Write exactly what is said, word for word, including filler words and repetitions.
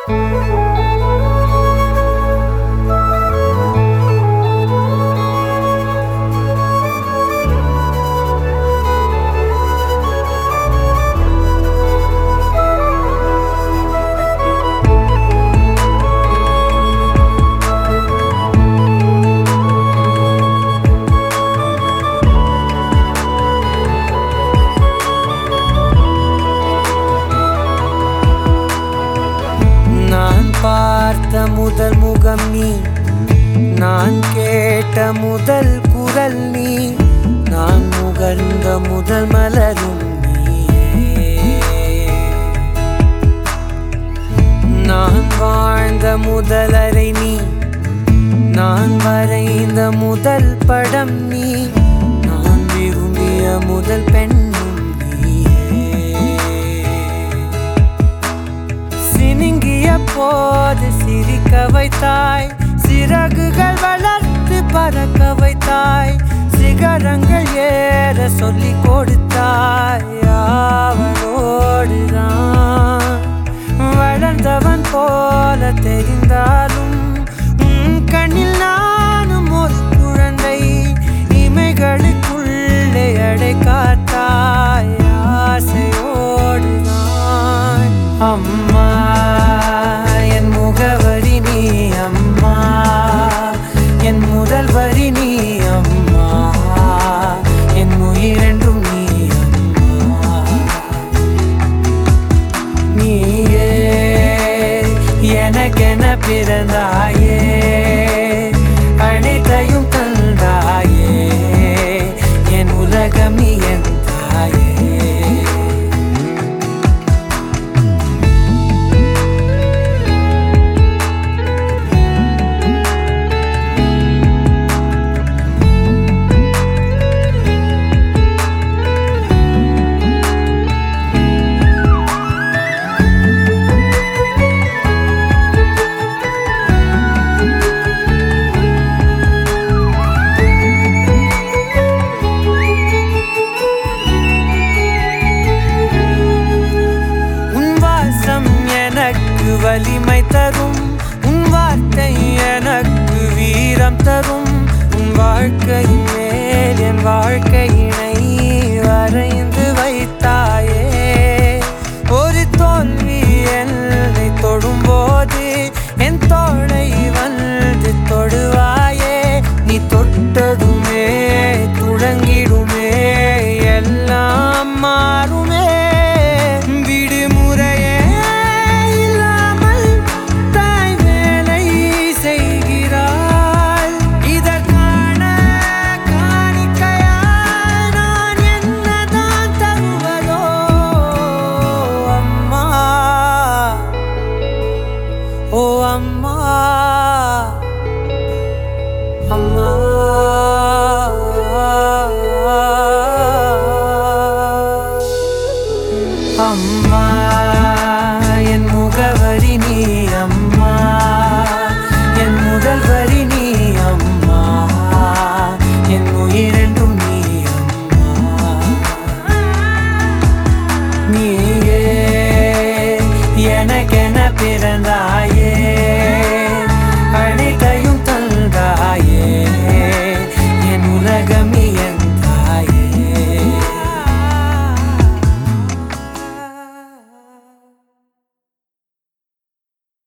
பார்த்த முதல் முகம் நீ, நான் கேட்ட முதல் குரல் நீ, நான் முகர்ந்த முதல் மலரும் நீயே. நான் வாழ்ந்த முதல் அறை நீ, நான் வரைந்த முதல் படம் நீ, நான் விரும்பிய முதல் பெண்ணும் நீயே. சினுங்கிய போது சிரிக்க வைத்தாய், சிறகுகள் வளர்த்து பறக்க வைத்தாய், சிகரங்கள் ஏற சொல்லி கொடுத்தாய். அவனோடுதான் வளர்ந்தவன் போல தெரிந்தாலும் உன் கண்ணில் நானும் ஒரு குழந்தை, இமைகளுக்குள்ளே அடை காத்தாய். ஆசையோடுதான் அம்மா என் முகவரி நீ, அம்மா என் முதல் வரி நீ, அம்மா என் உயிரென்றும் நீ, அம்மா நீயே எனக்கென பிறந்தாயே, அனைத்தையும் தந்தாயே, என் உலகம் நீ என் தாயே. வலிமை தரும் உன் வார்த்தை எனக்கு வீரம் தரும், உன் வாழ்க்கையின் மேல் என் வாழ்க்கையினை